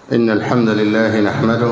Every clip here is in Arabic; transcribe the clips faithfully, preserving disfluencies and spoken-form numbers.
إن الحمد لله نحمده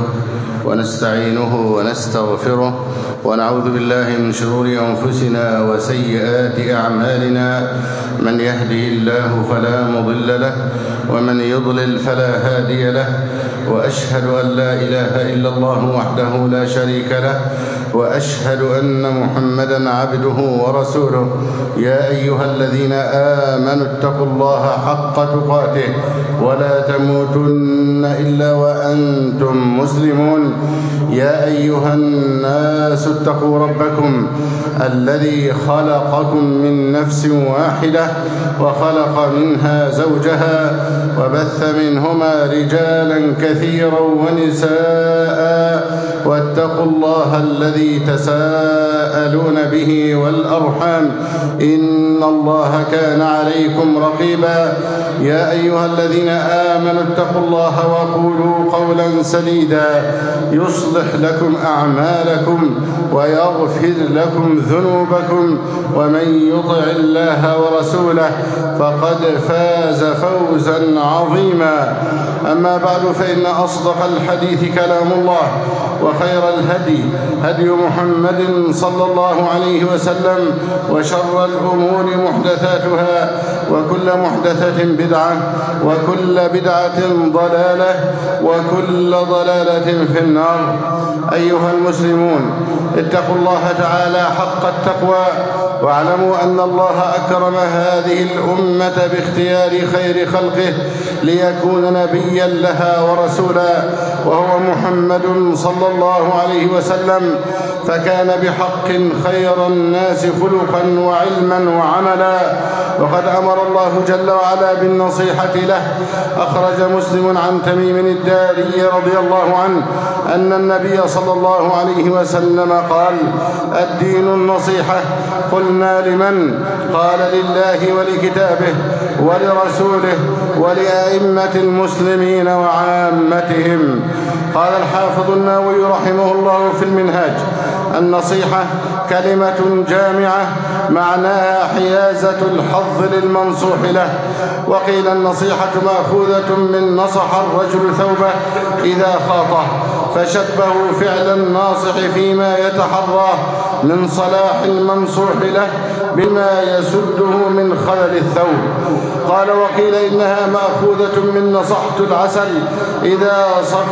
ونستعينه ونستغفره ونعوذ بالله من شرور أنفسنا وسيئات أعمالنا. من يهده الله فلا مضل له ومن يضلل فلا هادي له، وأشهد أن لا إله إلا الله وحده لا شريك له، وأشهد أن محمدا عبده ورسوله. يا أيها الذين آمنوا اتقوا الله حق تقاته ولا تموتن إلا وأنتم مسلمون. يا أيها الناس اتقوا ربكم الذي خلقكم من نفس واحدة وخلق منها زوجها وبث منهما رجالا كثيرا ونساء، واتقوا الله الذي تساءلون به والأرحام إن الله كان عليكم رقيبا. يا أيها الذين آمنوا اتقوا الله وقولوا قولا سديدا يصلح لكم أعمالكم ويغفر لكم ذنوبكم، ومن يطع الله ورسوله فقد فاز فوزا عظيما. أما بعد، فإن أصدق الحديث كلام الله، وخير الهدي هدي محمد صلى الله عليه وسلم، وشر الأمور محدثاتها، وكل محدثة بدعة، وكل بدعة ضلالة، وكل ضلالة في النار. أيها المسلمون، اتقوا الله تعالى حق التقوى، واعلموا أن الله أكرم هذه الأمة باختيار خير خلقه ليكون نبيا لها ورسولا، وهو محمد صلى الله عليه وسلم، فكان بحق خير الناس خلقا وعلما وعملا. وقد أمر الله جل وعلا بالنصيحة له. أخرج مسلم عن تميم الداري رضي الله عنه أن النبي صلى الله عليه وسلم قال: الدين النصيحة. قلنا: لمن؟ قال: لله ولكتابه ولرسوله ولأئمة المسلمين وعامتهم. قال الحافظ النووي رحمه الله في المنهاج: النصيحة كلمة جامعة معناها حيازة الحظ للمنصوح له. وقيل النصيحة مأخوذة من نصح الرجل ثوبه إذا خاطه، فشبهوا فعل الناصح فيما يتحراه من صلاح المنصوح له بما يسده من خلل الثوب. قال: وقيل إنها مأخوذة من نصحت العسل إذا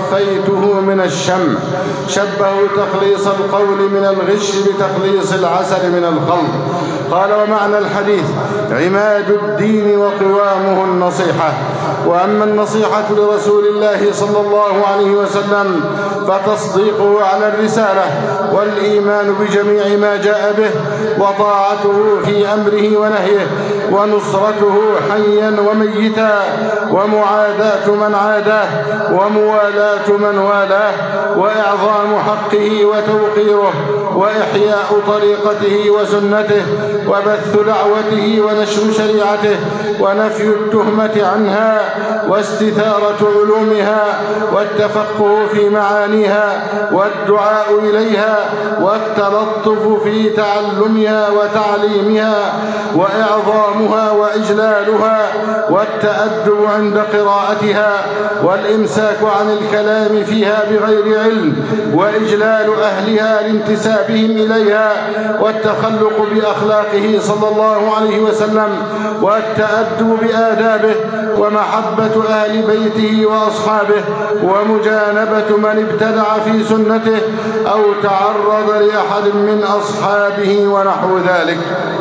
صفيته من الشمع، شبهوا تخليص القول من الغش بتخليص العسل من الخلط. قال: ومعنى الحديث عماد الدين وقوامه النصيحة. وأما النصيحة لرسول الله صلى الله عليه وسلم فتصديقه على الرسالة والإيمان بجميع ما جاء به، وطاعته في أمره ونهيه، ونصرته حيا وميتا، ومعاداة من عاداه، وموالاة من والاه، وإعظام حقه وتوقيره، وإحياء طريقته وسنته، وبث دعوته ونشر شريعته، ونفي التهمة عنها، واستثارة علومها، والتفقه في معانيها، والدعاء إليها، والتلطف في تعلمها وتعليمها، وإعظامها وإجلالها، والتأدب عند قراءتها، والإمساك عن الكلام فيها بغير علم، وإجلال أهلها لانتسابهم إليها، والتخلق بأخلاقه صلى الله عليه وسلم، والتأدب بآدابه، ومحبة أهل بيته وأصحابه، ومجانبة من ابتدع في سنته أو تعرض لأحد من أصحابه ونحو ذلك.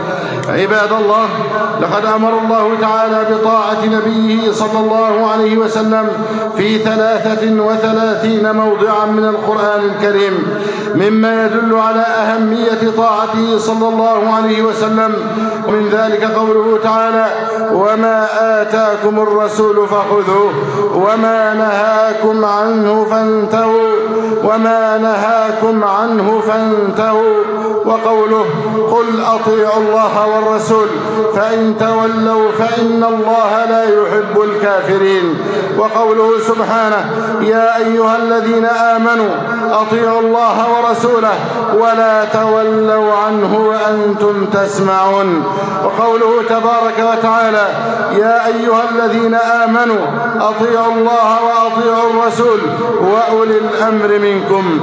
عباد الله، لقد أمر الله تعالى بطاعة نبيه صلى الله عليه وسلم في ثلاثة وثلاثين موضعا من القرآن الكريم، مما يدل على أهمية طاعته صلى الله عليه وسلم. ومن ذلك قوله تعالى: وما آتاكم الرسول فخذوه وما نهاكم عنه فانتهوا وما نهاكم عنه فانتهوا. وقوله: قل أطيعوا الله والرسول فإن تولوا فإن الله لا يحب الكافرين. وقوله سبحانه: يا أيها الذين آمنوا أطيعوا الله ورسوله ولا تولوا عنه وأنتم تسمعون. وقوله تبارك وتعالى: يا أيها الذين آمنوا أطيعوا الله وأطيعوا الرسول وأولي الأمر منكم.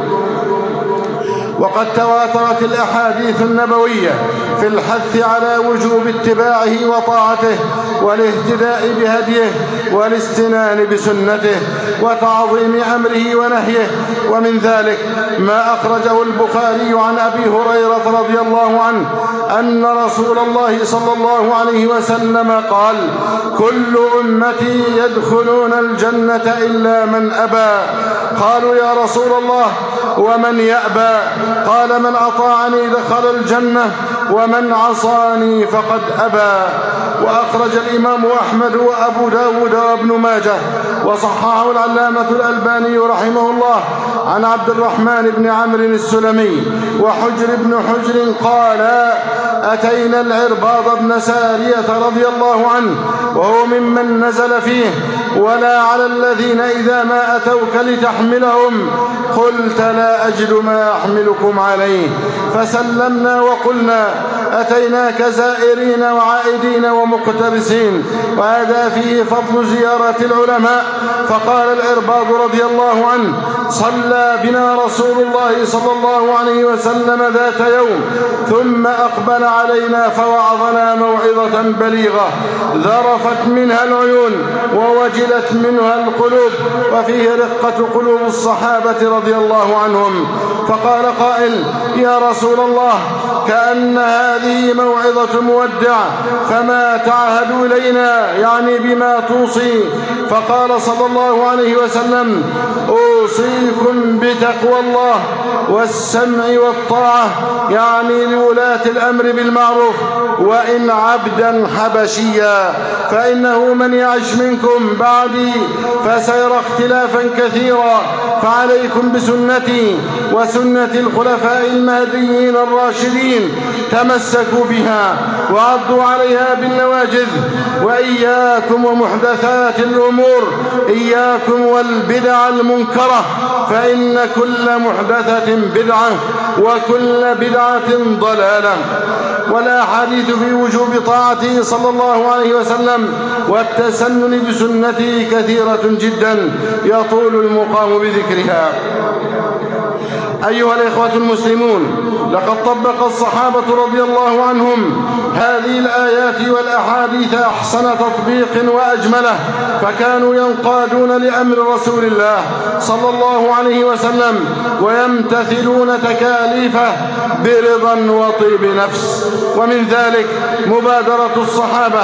وقد تواترت الأحاديث النبوية في الحث على وجوب اتباعه وطاعته والاهتداء بهديه والاستنان بسنته وتعظيم أمره ونهيه. ومن ذلك ما أخرجه البخاري عن أبي هريرة رضي الله عنه أن رسول الله صلى الله عليه وسلم قال: كل أمتي يدخلون الجنة إلا من أبى. قالوا: يا رسول الله ومن يأبى؟ قال: من أطاعني دخل الجنة ومن عصاني فقد أبى. وأخرج الإمام أحمد وأبو داود وابن ماجه وصححه العلامة الألباني رحمه الله عن عبد الرحمن بن عمرو السلمي وحجر بن حجر قال: أتينا العرباض بن سارية رضي الله عنه وهو ممن نزل فيه: ولا على الذين إذا ما أتوك لتحملهم قلت لا أجد ما أحملكم عليه، فسلمنا وقلنا: أتيناك زائرين وعائدين ومقتبسين. وهذا فيه فضل زيارة العلماء. فقال العرباض رضي الله عنه: صلى بنا رسول الله صلى الله عليه وسلم ذات يوم ثم أقبل علينا فوعظنا موعظة بليغة ذرفت منها العيون ووجلت منها القلوب، وفيه رقة قلوب الصحابة رضي الله عنهم. فقال قائل: يا رسول الله، كأن هذه موعظة مودع، فما تعهد إلينا؟ يعني بما توصي. فقال صلى الله عليه وسلم: أوصيكم بتقوى الله والسمع والطاعة، يعني لولاة الأمر بالمعروف وإن عبدا حبشيا، فإنه من يعش منكم بعدي فسيرى اختلافا كثيرا، فعليكم بسنتي وسنة الخلفاء المهديين الراشدين، تمسكوا بها وعضوا عليها بالنواجذ، وإياكم ومحدثات الأمور، إياكم والبدع المنكرة، فإن كل محدثة بدعة وكل بدعة ضلالة. والأحاديث في وجوب طاعته صلى الله عليه وسلم والتسنن بسنته كثيرة جدا يطول المقام بذكرها. أيها الإخوة المسلمون، لقد طبق الصحابة رضي الله عنهم هذه الآيات والأحاديث أحسن تطبيق وأجمله، فكانوا ينقادون لأمر رسول الله صلى الله عليه وسلم ويمتثلون تكاليفه برضا وطيب نفس. ومن ذلك مبادرة الصحابة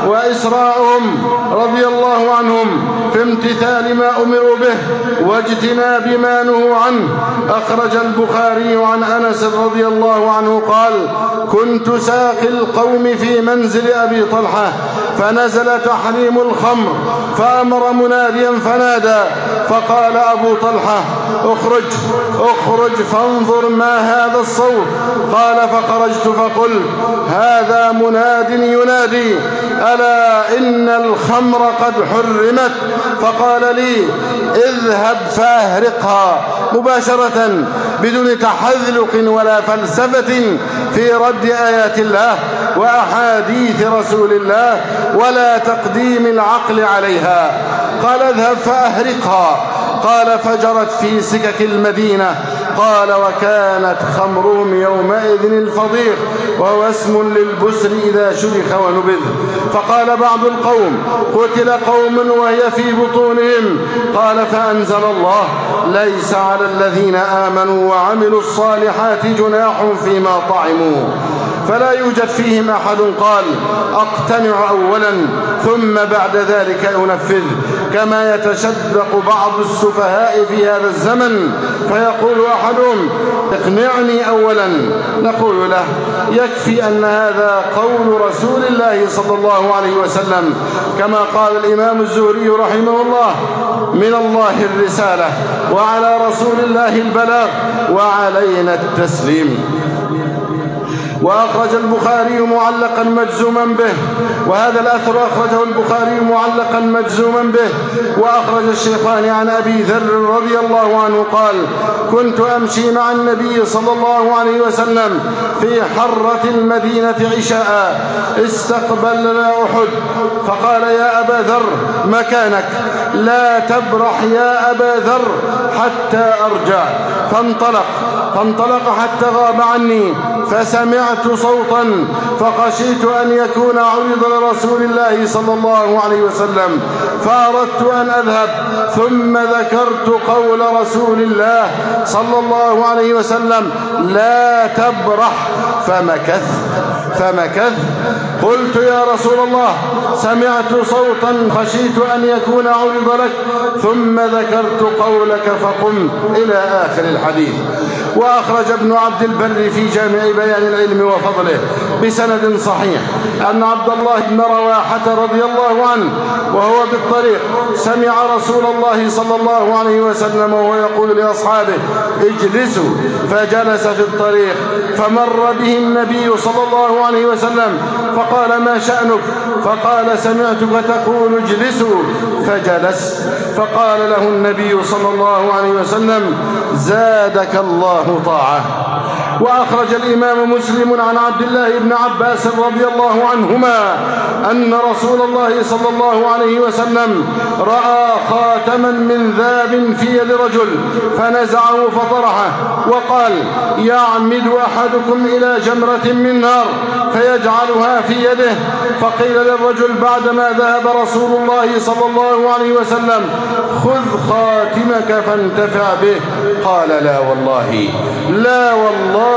وإسراعهم رضي الله عنهم في امتثال ما أمروا به واجتناب ما نهوا عنه. أخرج البخاري عن أنس رضي الله عنه قال: كنت ساقي القوم في منزل أبي طلحة فنزل تحريم الخمر، فأمر مناديا فنادى، فقال أبو طلحة: اخرج اخرج فانظر ما هذا الصوت. قال: فخرجت فقلت: هذا مناد ينادي ألا إن الخمر قد حرمت. فقال لي: اذهب فأهرقها، مباشرة بدون تحذلق ولا فلسفة في رد آيات الله وأحاديث رسول الله ولا تقديم العقل عليها. قال: اذهب فأهرقها. قال: فجرت في سكك المدينة. قال: وكانت خمرهم يومئذ الفضيق، وهو اسم للبسر إذا شرخ ونبذ. فقال بعض القوم: قتل قوم وهي في بطونهم. قال: فأنزل الله: ليس على الذين آمنوا وعملوا الصالحات جناح فيما طعموا. فلا يوجد فيهم أحد قال: أقتنع أولا ثم بعد ذلك أنفذ، كما يتشدق بعض السفهاء في هذا الزمن فيقول أحدهم: اقنعني أولا. نقول له: يكفي أن هذا قول رسول الله صلى الله عليه وسلم، كما قال الإمام الزهري رحمه الله: من الله الرسالة وعلى رسول الله البلاغ وعلينا التسليم. وأخرج البخاري معلقا مجزوما به، وهذا الأثر أخرجه البخاري معلقا مجزوما به. وأخرج الشيخان عن أبي ذر رضي الله عنه قال: كنت أمشي مع النبي صلى الله عليه وسلم في حرة المدينة عشاء، استقبلنا أحد، فقال: يا أبا ذر مكانك، لا تبرح يا أبا ذر حتى أرجع. فانطلق فانطلق حتى غاب عني، فسمعت صوتا فخشيت أن يكون عرض لرسول الله صلى الله عليه وسلم، فأردت أن أذهب، ثم ذكرت قول رسول الله صلى الله عليه وسلم: لا تبرح، فمكث فمكث قلت: يا رسول الله، سمعت صوتا خشيت أن يكون عرض لك، ثم ذكرت قولك فقمت، إلى آخر الحديث. وأخرج ابن عبد البر في جامع بيان العلم وفضله بسند صحيح أن عبد الله بن رواحة رضي الله عنه وهو بالطريق سمع رسول الله صلى الله عليه وسلم وهو يقول لأصحابه: اجلسوا، فجلس في الطريق، فمر به النبي صلى الله عليه وسلم فقال: ما شأنك؟ فقال: سمعتك تقول اجلسوا، فجلس. فقال له النبي صلى الله عليه وسلم: زادك الله طاعة. وأخرج الإمام مسلم عن عبد الله بن عباس رضي الله عنهما أن رسول الله صلى الله عليه وسلم رأى خاتما من ذهب في يد رجل فنزعه فطرحه، وقال: يعمد أحدكم إلى جمرة من نار فيجعلها في يده. فقيل للرجل بعدما ذهب رسول الله صلى الله عليه وسلم: خذ خاتمك فانتفع به. قال: لا والله لا والله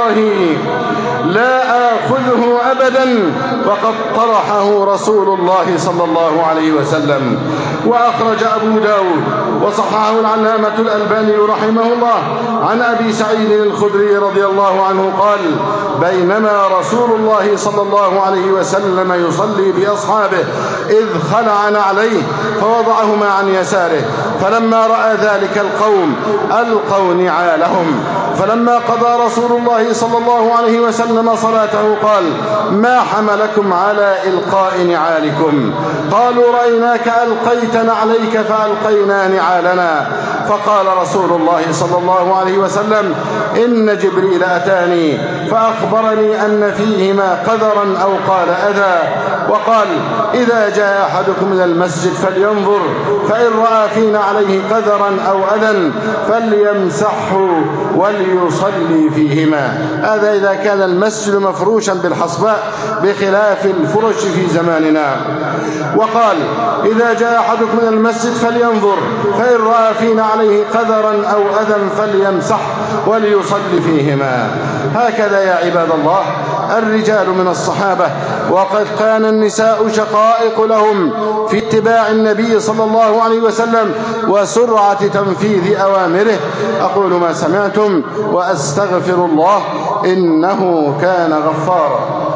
لا آخذه أبدا، وقد طرحه رسول الله صلى الله عليه وسلم. وأخرج أبو داود وصححه العلامة الألباني رحمه الله عن أبي سعيد الخدري رضي الله عنه قال: بينما رسول الله صلى الله عليه وسلم يصلي بأصحابه إذ خلع نعليه فوضعهما عن يساره، فلما رأى ذلك القوم ألقوا نعالهم، فلما قضى رسول الله صلى الله عليه وسلم صلاته قال: ما حملكم على إلقاء نعالكم؟ قالوا: رأيناك ألقيت نعليك فألقينا نعالنا. فقال رسول الله صلى الله عليه وسلم: إن جبريل أتاني فأخبرني أن فيهما قذرا أو قال أذى، وقال: إذا جاء أحدكم إلى المسجد فلينظر، فإن رأى فينا عليه قذرا أو أذى فليمسحه وليصلي فيهما. هذا إذا كان المسجد مفروشا بالحصباء بخلاف الفرش في زماننا. وقال: إذا جاء أحدكم إلى المسجد فلينظر، فإن رأى فينا عليه قذرا أو أذى فليمسح وليصلي فيهما. هكذا يا عباد الله الرجال من الصحابة، وقد كان النساء شقائق لهم في اتباع النبي صلى الله عليه وسلم وسرعة تنفيذ أوامره. أقول ما سمعتم وأستغفر الله إنه كان غفارا.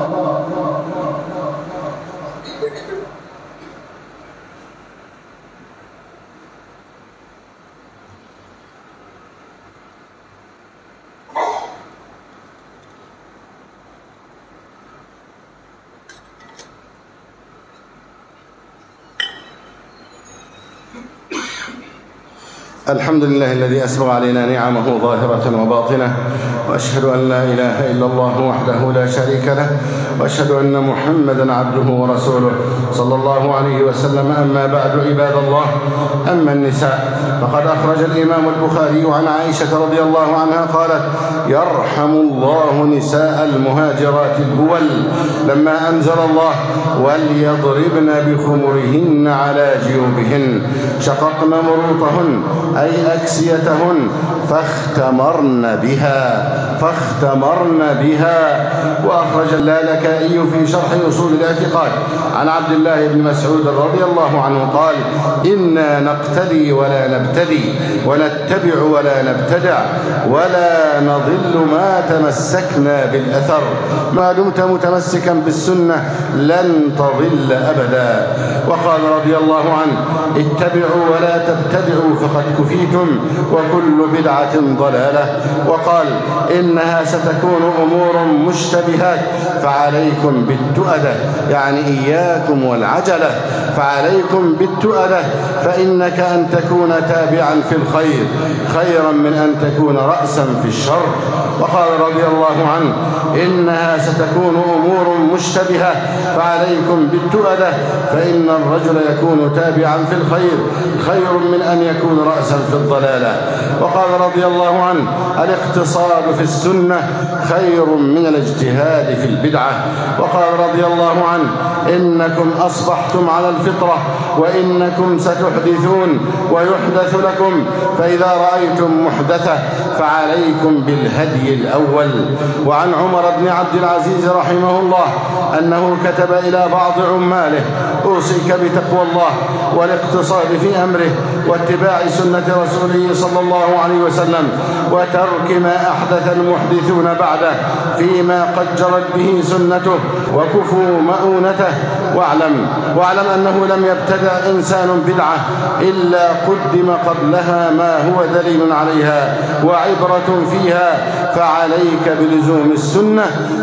الحمد لله الذي أسبغ علينا نعمه ظاهرة وباطنة، وأشهد أن لا إله إلا الله وحده لا شريك له، وأشهد أن محمدا عبده ورسوله صلى الله عليه وسلم. أما بعد عباد الله، أما النساء فقد أخرج الإمام البخاري عن عائشة رضي الله عنها قالت: يرحم الله نساء المهاجرات الأول لما أنزل الله وليضربن بخمرهن على جيوبهن شققن مروطهن أي أكسيتهن فاختمرن بها فاختمرن بها. وأخرج: لا لك اللالكائي في شرح أصول الاعتقاد عن عبد الله بن مسعود رضي الله عنه قال: إنا نقتدي ولا نبتدي، ونتبع ولا نبتدع، ولا نضل ما تمسكنا بالأثر. ما دمت متمسكا بالسنة لن تضل أبدا. وقال رضي الله عنه: اتبعوا ولا تبتدعوا فقد كفيتم، وكل بدعة ضلالة. وقال: إنها ستكون أمور مشتبهات فعليكم بالتؤدة، يعني إياكم والعجلة، فعليكم بالتؤدة، فإنك أن تكون تابعا في الخير خيرا من أن تكون رأسا في الشر. وقال رضي الله عنه: إنها ستكون أمور مشتبهة فعليكم بالتؤدة، فإن الرجل يكون تابعا في الخير خير من أن يكون رأسا في الضلالة. وقال رضي الله عنه: الاقتصاد في السنة خير من الاجتهاد في البدعة. وقال رضي الله عنه: إنكم أصبحتم على الفطرة وإنكم ستحدثون ويحدث لكم، فإذا رأيتم محدثة فعليكم بالهدي الأول. وعن عمر بن عبد العزيز رحمه الله أنه كتب إلى بعض عماله: أوصيك بتقوى الله والاقتصاد في أمره واتباع سنة رسوله صلى الله عليه وسلم، وترك ما أحدث المحدثون بعده فيما قد جرت به سنته، وكفوا مؤونته. واعلم, واعلم أنه لم يبتدع إنسان بدعة إلا قدم قبلها ما هو دليل عليها وعبرة فيها، فعليك بلزوم السنة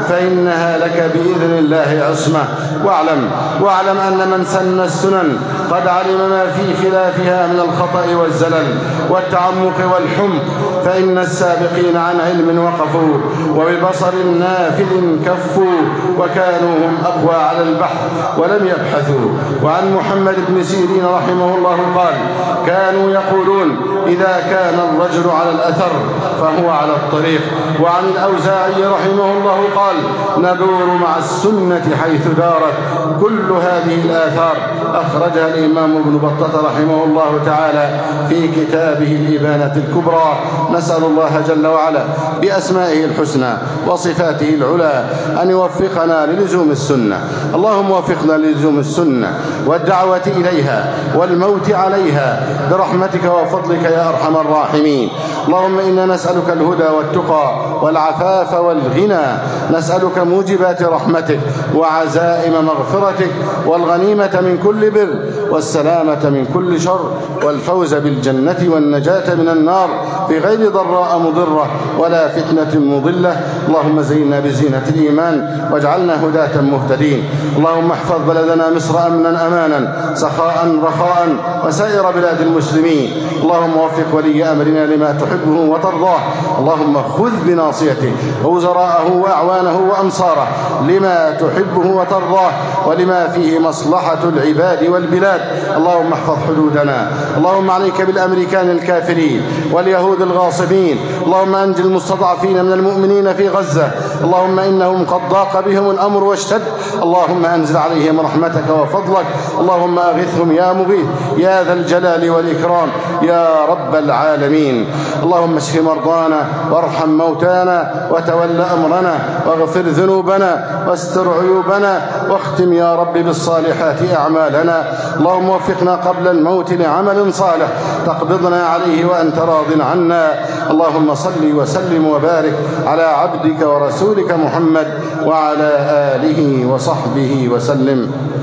فإنها لك بإذن الله عصمة. واعلم, واعلم أن من سن السنن قد علم ما في خلافها من الخطأ والزلل والتعمق والحمق، فإن السابقين عن علم وقفوا وببصر نافذ كفوا، وكانوا هم أقوى على البحث ولم يبحثوا. وعن محمد بن سيرين رحمه الله قال: كانوا يقولون: إذا كان الرجل على الأثر فهو على الطريق. وعن الأوزاعي رحمه الله قال: ندور مع السنة حيث دارت. كل هذه الآثار أخرجها الإمام ابن بطة رحمه الله تعالى في كتابه الإبانة الكبرى. نسأل الله جل وعلا بأسمائه الحسنى وصفاته العلى أن يوفقنا للزوم السنة. اللهم وفقنا للزوم السنة والدعوة إليها والموت عليها برحمتك وفضلك يا أرحم الراحمين. اللهم إنا نسألك الهدى والتقى والعفاف والغنى، نسألك موجبات رحمتك وعزائم مغفرتك والغنيمة من كل بر والسلامة من كل شر والفوز بالجنة والنجاة من النار بغير ضراء مضرة ولا فتنة مضلة. اللهم زينا بزينة الإيمان واجعلنا هداة مهتدين. اللهم احفظ بلدنا مصر أمنا أمانا سخاء رخاء وسائر بلاد المسلمين. اللهم وفق ولي أمرنا لما تحبه وترضاه. اللهم خذ بناصيته ووزراءه وأعوانه وأنصاره لما تحبه وترضاه ولما فيه مصلحة العباد والبلاد. اللهم احفظ حدودنا. اللهم عليك بالأمريكان الكافرين واليهود الغاصبين. اللهم أنجِ المستضعفين من المؤمنين في غزة. اللهم إنهم قد ضاق بهم الأمر واشتد. اللهم أنزل عليهم رحمتك وفضلك. اللهم أغثهم يا مغيث يا ذا الجلال والإكرام يا رب العالمين. اللهم اشف مرضانا وارحم موتانا وتول أمرنا واغفر ذنوبنا واستر عيوبنا واختم يا رب بالصالحات أعمالنا. اللهم وفقنا قبل الموت لعمل صالح تقبضنا عليه وأنت راض عنا. اللهم صل وسلم وبارك على عبدك ورسولك محمد وعلى آله وصحبه وسلم.